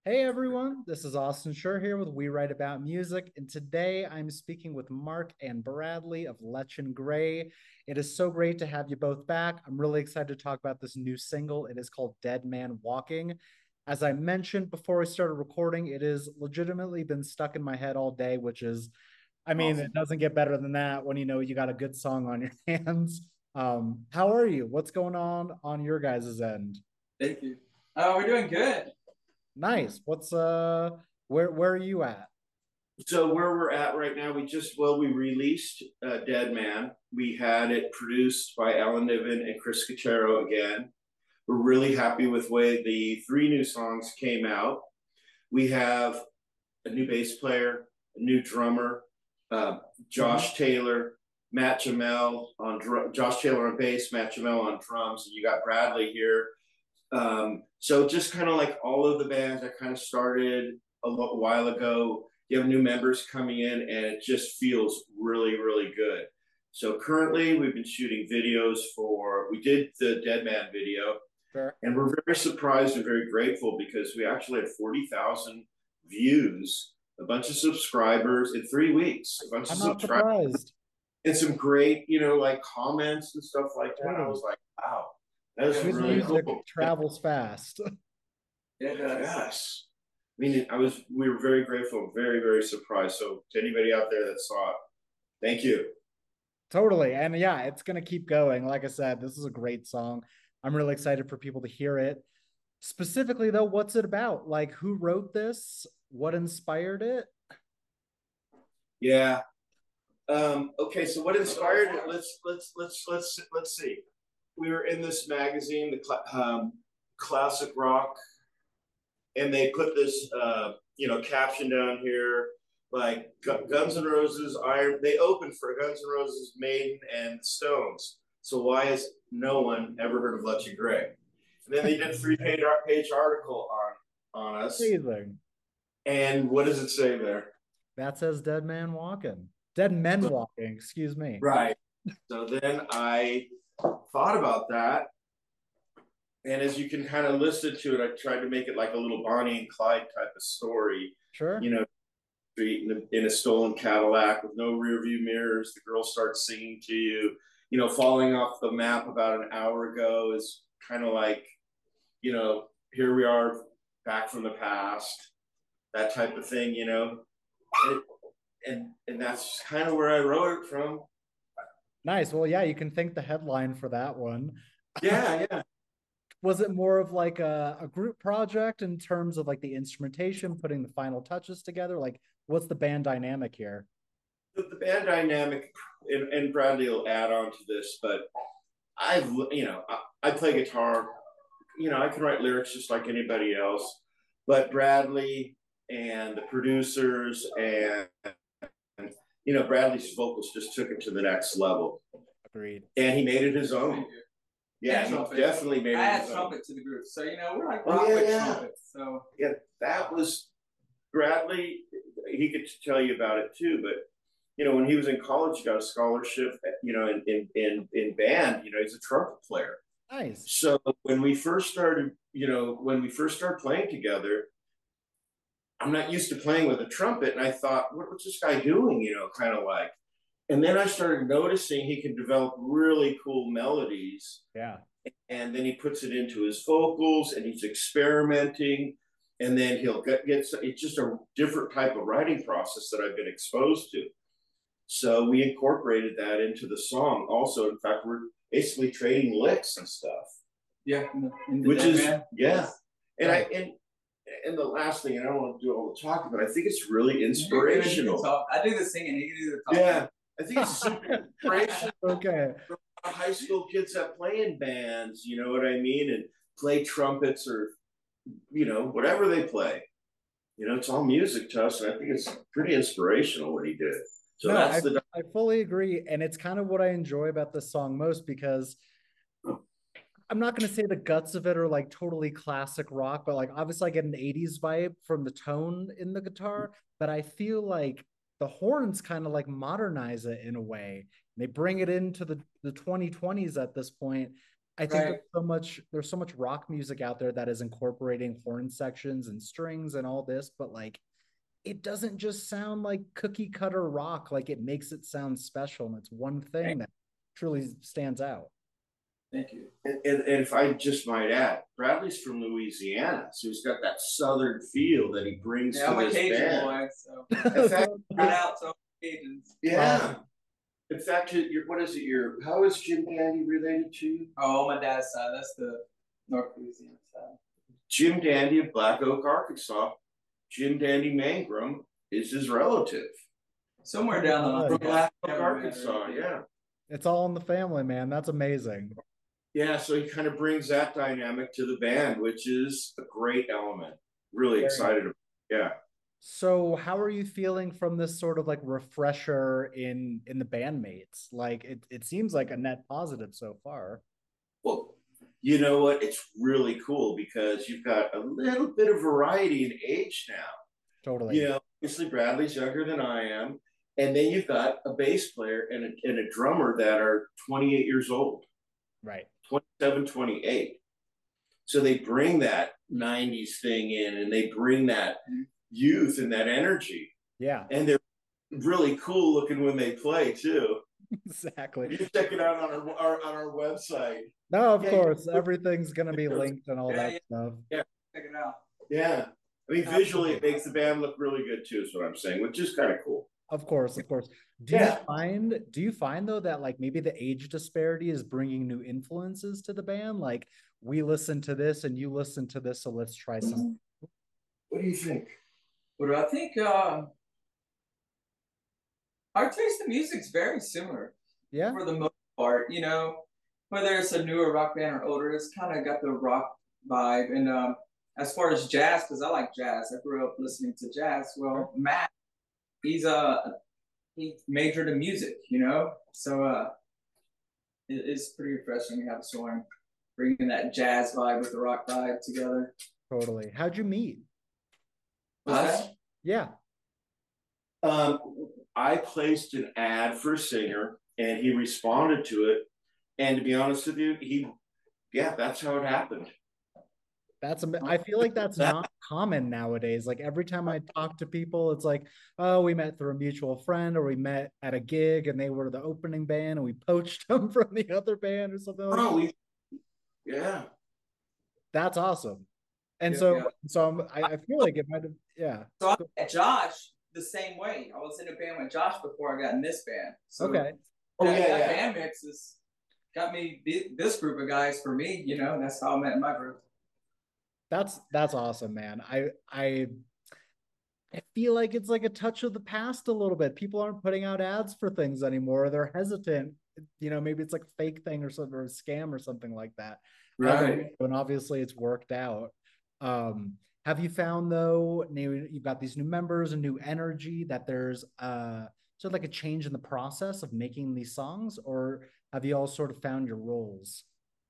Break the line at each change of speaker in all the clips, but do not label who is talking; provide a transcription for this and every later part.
Hey everyone, this is Austin Schur here with We Write About Music, and today I'm speaking with Mark and Bradley of Letchen Gray. It is so great to have you both back. I'm really excited to talk about this new single. It is called Dead Man Walking. As I mentioned before we started recording, it has legitimately been stuck in my head all day, which is, it
Awesome.
doesn't get better than that when you know you got a good song on your hands. How are you? What's going on your guys' end?
Thank you. We're doing good.
Nice. Where are you at?
So where we're at right now, we released Dead Man. We had it produced by Alan Niven and Chris Cachero again. We're really happy with the way the three new songs came out. We have a new bass player, a new drummer, uh,
Mhm.
Josh Taylor, Matt Jamel Josh Taylor on bass, Matt Jamel on drums, and you got Bradley here. So just kind of like all of the bands that kind of started a little while ago, you have new members coming in, and it just feels really, really good. So currently, we've been shooting videos for. We did the Dead Man video,
Sure.
and we're very surprised and very grateful because we actually had 40,000 views, a bunch of subscribers in 3 weeks, a bunch of
I'm not
subscribers,
surprised.
and some great, like comments and stuff like that. I
Totally.
was like, wow, that is
Good
really
music
cool.
travels fast.
Yeah, it does.
Yes. We were very grateful, very, very surprised. So to anybody out there that saw it, thank you.
Totally. And yeah, it's going to keep going. Like I said, this is a great song. I'm really excited for people to hear it. Specifically, though, what's it about? Like, who wrote this? What inspired it?
Yeah. Okay. So what inspired it? Let's see. We were in this magazine, Classic Rock, and they put this caption down here like Guns N' Roses, Iron. They opened for Guns N' Roses, Maiden, and Stones. So why has no one ever heard of Letcha Gray? And then they did a three-page article on us.
Amazing.
And what does it say there?
That says Dead Man Walking. Dead Men
So,
Walking, excuse me.
right. So then I thought about that, and as you can kind of listen to it, I tried to make it like a little Bonnie and Clyde type of story.
Sure.
You know, street in a stolen Cadillac with no rear view mirrors. The girl starts singing to you. Falling off the map about an hour ago is kind of like, here we are back from the past, that type of thing. And, and that's kind of where I wrote it from.
Nice. Well, yeah, you can thank the headline for that one.
Yeah, yeah.
Was it more of like a group project in terms of like the instrumentation, putting the final touches together? Like, what's the band dynamic here?
The band dynamic, and Bradley will add on to this, but I play guitar. I can write lyrics just like anybody else, but Bradley and the producers and Bradley's vocals just took it to the next level,
Agreed.
and he made it his own. Yeah, he definitely made it.
I
add
his
trumpet
to the group, so we're like
Oh
rock
yeah,
with
yeah.
trumpets. So
Yeah, that was Bradley. He could tell you about it too, but when he was in college, he got a scholarship. In band. He's a trumpet player.
Nice.
So when we first started playing together, I'm not used to playing with a trumpet, and I thought, what's this guy doing? Kind of like. And then I started noticing he can develop really cool melodies,
Yeah.
and then he puts it into his vocals, and he's experimenting, and then he'll get it's just a different type of writing process that I've been exposed to. So we incorporated that into the song. Also, in fact, we're basically trading licks and stuff,
yeah, in the
which
Dead
is
Man.
yeah. And I
Right.
and the last thing, and I don't want to do all the talking, but I think it's really
You can
inspirational.
talk. I do the singing. You can do the talking.
Yeah, I think it's super inspirational.
Okay.
High school kids that play in bands, you know what I mean, and play trumpets or whatever they play. It's all music to us, and I think it's pretty inspirational what he did. So
No,
that's
I
the
I fully agree, and it's kind of what I enjoy about this song most because I'm not going to say the guts of it are like totally classic rock, but like obviously I get an 80s vibe from the tone in the guitar, but I feel like the horns kind of like modernize it in a way. They bring it into the 2020s at this point, I think there's so much rock music out there that is incorporating horn sections and strings and all this, but like it doesn't just sound like cookie cutter rock. Like it makes it sound special, and it's one thing that truly stands out.
Thank you.
And if I just might add, Bradley's from Louisiana, so he's got that southern feel that he brings to
I'm a
this
Cajun
band.
boy, so
In fact,
shout out to Cajuns.
yeah. In fact, what is it? How is Jim Dandy related to you?
Oh, my dad's side. That's the North Louisiana side.
Jim Dandy of Black Oak, Arkansas. Jim Dandy Mangrum is his relative.
Somewhere down the line.
From Black Oak, Arkansas, yeah.
It's all in the family, man. That's amazing.
Yeah, so he kind of brings that dynamic to the band, which is a great element. Really excited about it. Yeah.
So how are you feeling from this sort of like refresher in the bandmates? Like it seems like a net positive so far.
Well, you know what? It's really cool because you've got a little bit of variety in age now.
Totally.
You know, obviously Bradley's younger than I am. And then you've got a bass player and a drummer that are 28 years old.
Right.
27, 28. So they bring that 90s thing in, and they bring that youth and that energy.
Yeah.
And they're really cool looking when they play too.
Exactly.
You check it out on our website.
No, of course. Everything's gonna be linked and all that stuff.
Yeah.
Check it out.
Yeah. I mean, visually it makes the band look really good too, is what I'm saying, which is kind of cool.
Of course. Do you find though that like maybe the age disparity is bringing new influences to the band? Like we listen to this and you listen to this, so let's try something.
What do you think?
What do I think? Our taste in music's very similar.
Yeah.
For the most part, you know, whether it's a newer rock band or older, it's kind of got the rock vibe. And as far as jazz, because I like jazz, I grew up listening to jazz. Well, Matt, he majored in music, you know, so it's pretty refreshing to have someone bringing that jazz vibe with the rock vibe together.
Totally. How'd you meet?
Us?
Yeah.
I placed an ad for a singer and he responded to it. And to be honest with you, that's how it happened.
I feel like that's not common nowadays. Like every time I talk to people, it's like, oh, we met through a mutual friend, or we met at a gig and they were the opening band and we poached them from the other band or something like that.
Yeah.
That's awesome. And I feel like it might have, yeah.
So I met Josh the same way. I was in a band with Josh before I got in this band. So
okay.
That band mix has got me this group of guys for me, you know, and that's how I met my group.
That's awesome, man. I feel like it's like a touch of the past a little bit. People aren't putting out ads for things anymore. They're hesitant. You know, maybe it's like a fake thing or something, or a scam or something like that.
Right.
And obviously it's worked out. Have you found though, you've got these new members and new energy, that there's sort of like a change in the process of making these songs, or have you all sort of found your roles?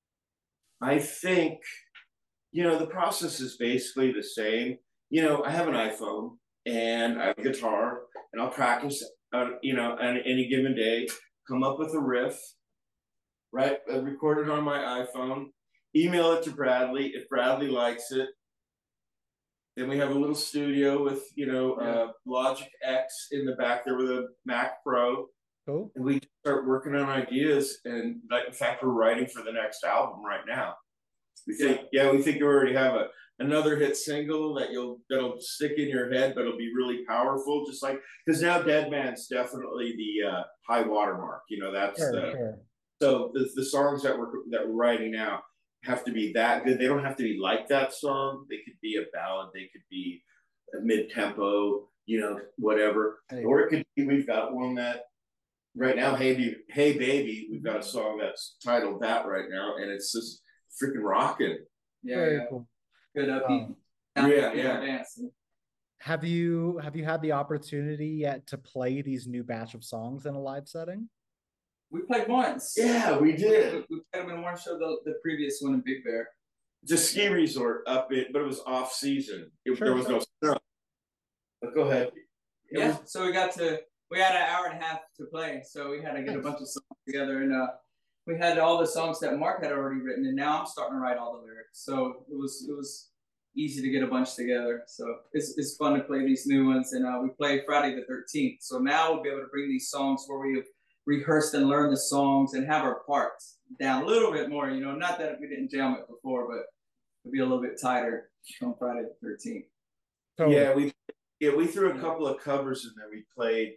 I think, you know, the process is basically the same. You know, I have an iPhone and I have a guitar and I'll practice, you know, on any given day, come up with a riff, right? I record it on my iPhone, email it to Bradley. If Bradley likes it, then we have a little studio with, you know, Logic X in the back there with a Mac Pro.
Cool.
And we start working on ideas. And like, in fact, we're writing for the next album right now. We think we already have another hit single that'll stick in your head, but it'll be really powerful. Just like, because now Dead Man's definitely the high watermark. You know, that's
Sure.
So the songs that we're writing now have to be that good. They don't have to be like that song. They could be a ballad. They could be a mid-tempo, you know, whatever.
Hey.
Or it could be, we've got one that right now, Hey Baby, we've got a song that's titled that right now, and it's just freaking rocking.
Very cool.
Good upbeat.
Dancing.
Have you had the opportunity yet to play these new batch of songs in a live setting?
We played once.
Yeah, we did.
We played them in one show, the previous one in Big Bear.
It's a ski resort but it was off season. There was no snow. But go ahead.
So we had an hour and a half to play, so we had to get a bunch of songs together, and we had all the songs that Mark had already written, and now I'm starting to write all the lyrics. So it was easy to get a bunch together. So it's fun to play these new ones, and we play Friday the 13th. So now we'll be able to bring these songs where we have rehearsed and learned the songs and have our parts down a little bit more. You know, not that we didn't jam it before, but it'll be a little bit tighter on Friday the 13th.
Totally.
We threw a couple of covers in there. We played.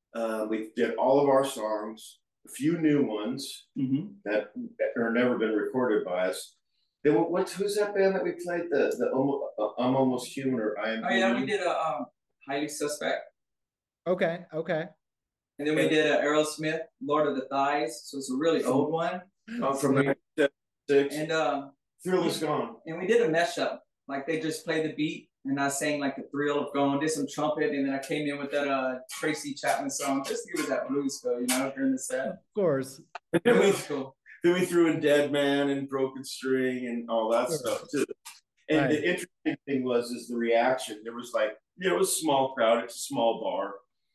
We did all of our songs, a few new ones that are never been recorded by us. Then who's that band that we played? I'm Almost Human, or I Am.
Oh yeah, we did a Highly Suspect.
Okay.
And then we did a Aerosmith, Lord of the Thighs. So it's a really old one.
From 1976.
And
Thrill Is Gone.
And we did a mashup. Like they just played the beat, and I sang like the thrill of going, did some trumpet, and then I came in with that Tracy Chapman song, just to give it that blues feel, you know, during the set.
Of course.
It was cool.
Then we threw in Dead Man and Broken String and all that stuff too. And the interesting thing is the reaction. There was like, it was a small crowd, it's a small bar.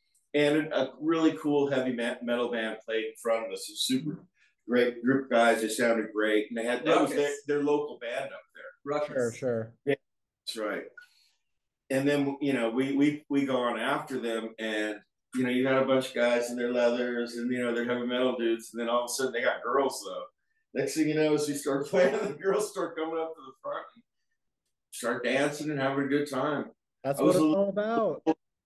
And a really cool heavy metal band played in front of us. A super great group of guys. They sounded great. And they had that was their local band up there.
Ruckus.
Sure.
Yeah, that's right. And then, you know, we go on after them, and you know, you got a bunch of guys in their leathers, and you know, they're heavy metal dudes, and then all of a sudden they got girls though. Next thing you know, as we start playing, the girls start coming up to the front and start dancing and having a good time.
That's what it's all about.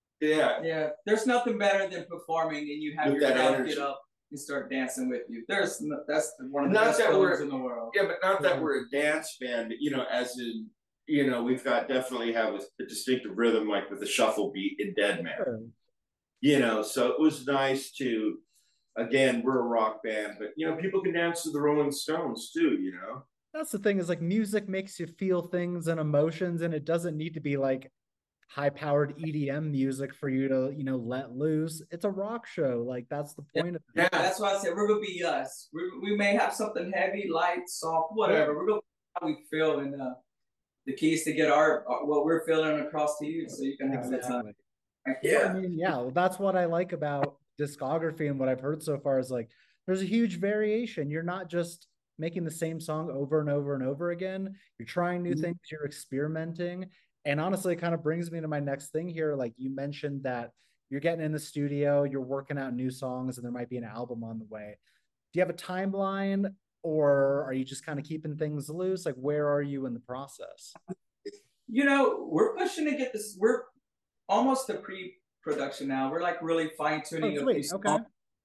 Yeah. There's nothing better than performing and you have your crowd get up and start dancing with you. That's one of the best feelings in the world.
Yeah, but not that we're a dance band, but, you know, as in, you know, we've got definitely have a distinctive rhythm, like with the shuffle beat in Dead Man. Sure. You know, so it was nice to, again, we're a rock band, but you know, people can dance to the Rolling Stones too, you know.
That's the thing, is like music makes you feel things and emotions, and it doesn't need to be like high-powered EDM music for you to, you know, let loose. It's a rock show. Like that's the point of it.
Yeah, that's why I said we're gonna be us. We may have something heavy, light, soft, whatever. We're gonna how we feel, and the keys to get our what we're feeling across to you, so you can have that time.
Yeah, I mean, well, that's what I like about discography and what I've heard so far is like there's a huge variation. You're not just making the same song over and over and over again. You're trying new things, you're experimenting. And honestly, it kind of brings me to my next thing here. Like you mentioned that you're getting in the studio, you're working out new songs, and there might be an album on the way. Do you have a timeline, or are you just kind of keeping things loose? Like where are you in the process?
You know, we're pushing to get this. We're almost to pre-production now. We're like really fine-tuning a few songs.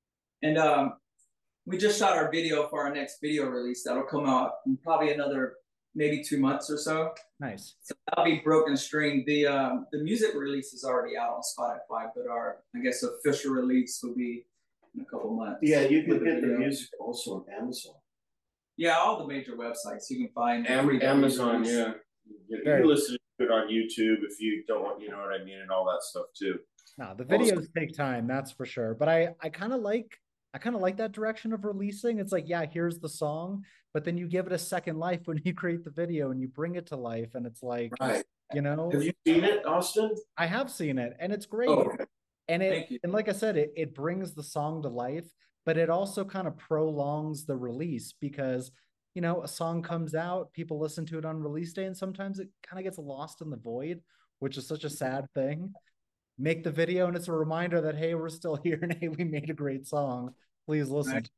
And we just shot our video for our next video release that'll come out in probably another maybe 2 months or so.
Nice.
So that'll be Broken String. The music release is already out on Spotify, but our, I guess, official release will be in a couple months.
Yeah, you can get the music also on Amazon.
Yeah, all the major websites you can find.
Amazon, yeah. You can listen to it on YouTube if you don't want, you know what I mean, and all that stuff too.
No, the videos take time, that's for sure. But I kind of like that direction of releasing. It's like, yeah, here's the song, but then you give it a second life when you create the video and you bring it to life, and it's like, you know.
Have you seen it, Austin?
I have seen it, and it's great.
Oh,
and and like I said, it brings the song to life, but it also kind of prolongs the release because, you know, a song comes out, people listen to it on release day, and sometimes it kind of gets lost in the void, which is such a sad thing. Make the video, and it's a reminder that, hey, we're still here, and hey, we made a great song. Please listen.
Right.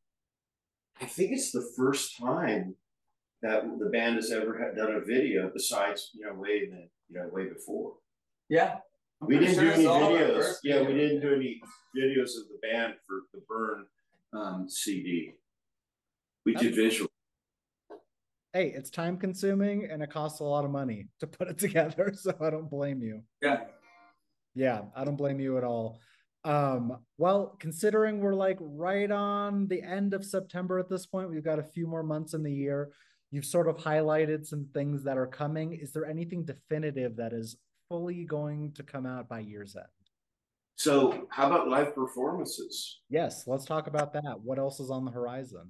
I think it's the first time that the band has ever done a video besides, you know, way before.
Yeah.
We didn't do any videos. Yeah, we didn't do any videos of the band for the Burn CD. We did visual.
Hey, it's time consuming and it costs a lot of money to put it together, so I don't blame you. Yeah, I don't blame you at all. Well, considering we're like right on the end of September at this point, we've got a few more months in the year. You've sort of highlighted some things that are coming. Is there anything definitive that is fully going to come out by year's end?
So how about live performances?
Yes, let's talk about that. What else is on the horizon?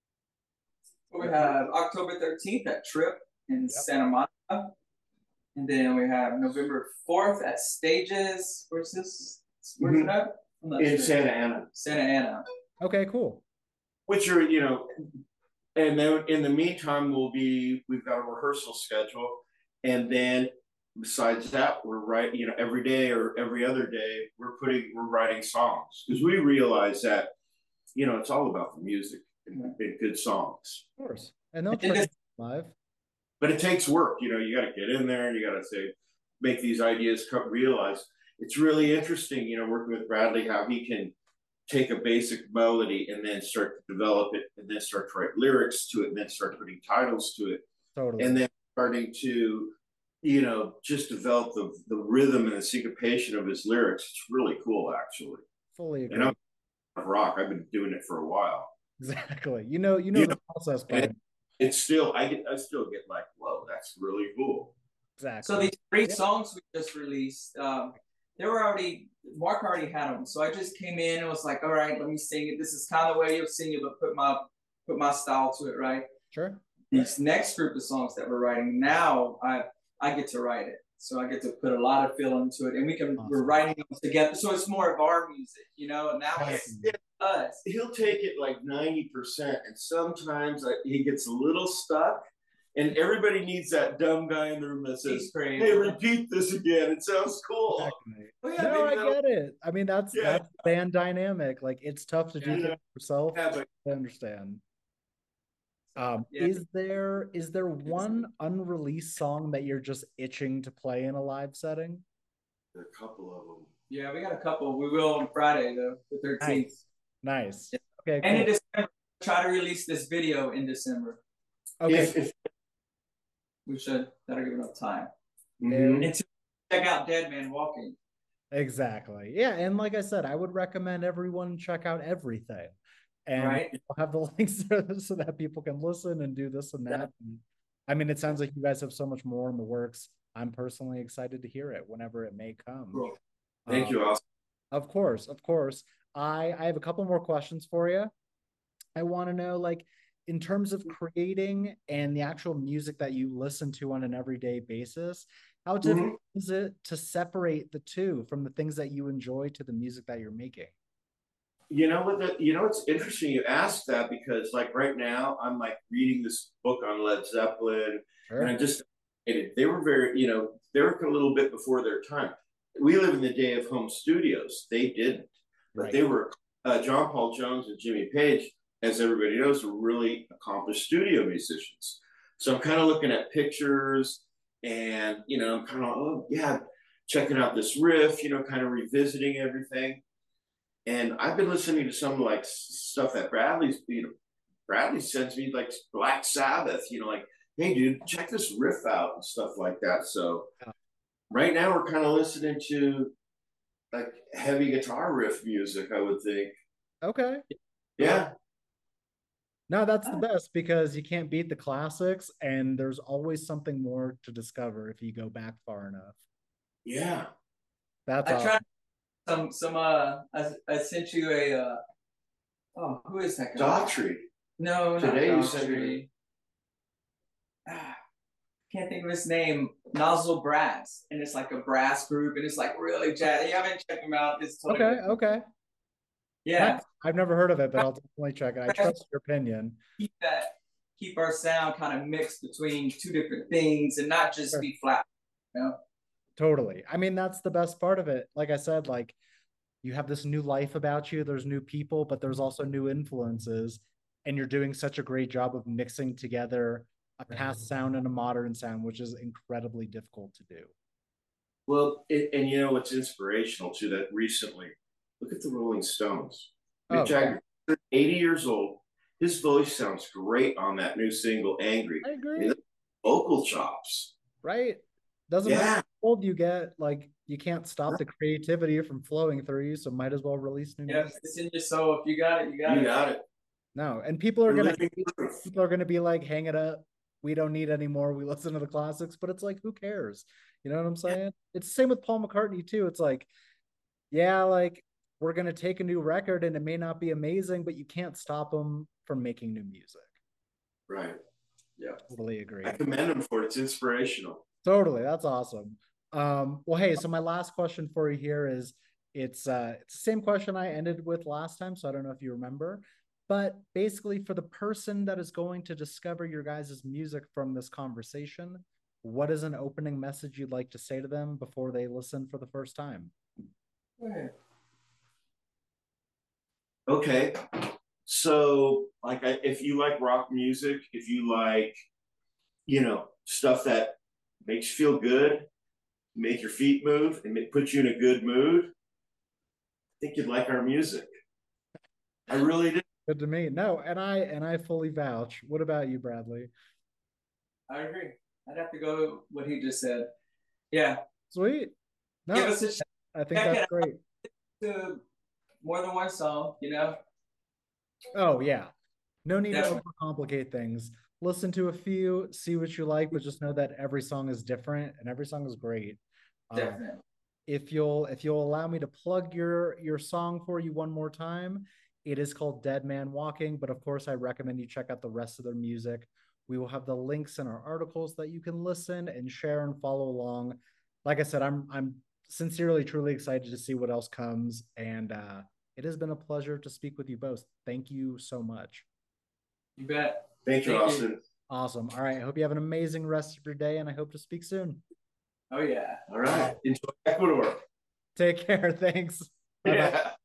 We have October 13th at Trip in Santa Monica. And then we have November 4th at Stages. Where's this? Where's it at?
In Santa Ana.
Santa Ana.
Okay, cool.
which are, you know, and then in the meantime, we've got a rehearsal schedule. And then besides that, we're writing, you know, every day or every other day, we're writing songs because we realize that, you know, it's all about the music and good songs.
Of course. And they'll turn live.
But it takes work, you know, you got to get in there and you got to say, make these ideas realize. It's really interesting, you know, working with Bradley, how he can take a basic melody and then start to develop it and then start to write lyrics to it and then start putting titles to it.
Totally.
And then starting to, you know, just develop the rhythm and the syncopation of his lyrics. It's really cool, actually.
Fully agree.
And I'm rock. I've been doing it for a while.
Exactly. You know the process, but
it's still I still get like, whoa, that's really cool.
Exactly.
So these 3 songs we just released, they were Mark already had them. So I just came in and was like, all right, let me sing it. This is kind of the way you'll sing it, but put my style to it, right?
Sure.
These next group of songs that we're writing now, I get to write it. So I get to put a lot of feel into it, and we're writing them together. So it's more of our music, you know. And now it's us.
He'll take it like 90%, and sometimes he gets a little stuck. And everybody needs that dumb guy in the room that says, "Hey, repeat this again. It sounds cool."
Exactly. Oh, yeah, no, I get it. I mean, that's band dynamic. Like, it's tough to do things yourself. Yeah, but I understand. Is there one unreleased song that you're just itching to play in a live setting?
There are a couple of them.
Yeah, we got a couple. We will on Friday, the 13th.
Nice.
Yeah.
Okay.
And in December, try to release this video in December.
Okay.
We should. That'll give enough time.
Mm-hmm.
And to check out Dead Man Walking.
Exactly. Yeah, and like I said, I would recommend everyone check out everything. And we'll have the links so that people can listen and do this and that. Yeah. And, I mean, it sounds like you guys have so much more in the works. I'm personally excited to hear it whenever it may come.
Cool. Thank you, Austin.
Of course. I have a couple more questions for you. I want to know, like, in terms of creating and the actual music that you listen to on an everyday basis, how difficult is it to separate the two from the things that you enjoy to the music that you're making?
You know what? It's interesting you ask that because, like, right now I'm like reading this book on Led Zeppelin, and I just they were very, you know, they were a little bit before their time. We live in the day of home studios. They didn't, but they were. John Paul Jones and Jimmy Page, as everybody knows, were really accomplished studio musicians. So I'm kind of looking at pictures, and you know, I'm kind of checking out this riff, you know, kind of revisiting everything. And I've been listening to some like stuff that Bradley sends me, like Black Sabbath, you know, like, hey dude, check this riff out and stuff like that. So right now we're kind of listening to like heavy guitar riff music, I would think.
Okay.
Yeah.
No, that's the best because you can't beat the classics, and there's always something more to discover if you go back far enough.
Yeah.
That's awesome.
I sent you a who is that guy?
Daughtry.
No,
today
not
you sent me.
Can't think of his name. Nozzle Brass, and it's like a brass group, and it's like really jazz. You haven't checked them out. It's totally
okay.
Yeah,
I've never heard of it, but I'll definitely check it. I trust your opinion.
Keep our sound kind of mixed between two different things, and not just be flat. You know?
Totally. I mean, that's the best part of it. Like I said, like you have this new life about you. There's new people, but there's also new influences, and you're doing such a great job of mixing together a past sound and a modern sound, which is incredibly difficult to do.
Well, and you know what's inspirational too? That recently, look at the Rolling Stones. Mick Jagger, 80 years old. His voice sounds great on that new single, "Angry."
I agree.
I mean, vocal chops.
Right. Doesn't matter how old you get, like you can't stop the creativity from flowing through you, so might as well release new music.
It's in your soul. If you got it, you got it.
No, and people are gonna be like, hang it up. We don't need any more. We listen to the classics, but it's like, who cares? You know what I'm saying? Yeah. It's the same with Paul McCartney too. It's like, yeah, like we're gonna take a new record and it may not be amazing, but you can't stop them from making new music.
Right. Yeah.
Totally agree.
I commend him for it. It's inspirational.
Totally. That's awesome. Well, hey, so my last question for you here is it's the same question I ended with last time, so I don't know if you remember. But basically, for the person that is going to discover your guys' music from this conversation, what is an opening message you'd like to say to them before they listen for the first time?
Okay. So, like, if you like rock music, if you like, stuff that makes you feel good, make your feet move, and put you in a good mood, I think you'd like our music. I really do.
Good to me. No, and I fully vouch. What about you, Bradley?
I agree. I'd have to go what he just said. Yeah.
Sweet. No,
Give us a check.
I think that's great.
To more than one song, you know?
Oh yeah. No need
Definitely.
to overcomplicate things. Listen to a few, see what you like, but just know that every song is different and every song is great.
Definitely.
If you'll allow me to plug your song for you one more time, it is called Dead Man Walking, but of course I recommend you check out the rest of their music. We will have the links in our articles that you can listen and share and follow along. Like I said, I'm sincerely truly excited to see what else comes, and it has been a pleasure to speak with you both. Thank you so much.
You bet.
Thank you, Austin.
Awesome. All right. I hope you have an amazing rest of your day, and I hope to speak soon.
Oh yeah.
All right. Enjoy Ecuador.
Take care. Thanks. Bye-bye.
Yeah.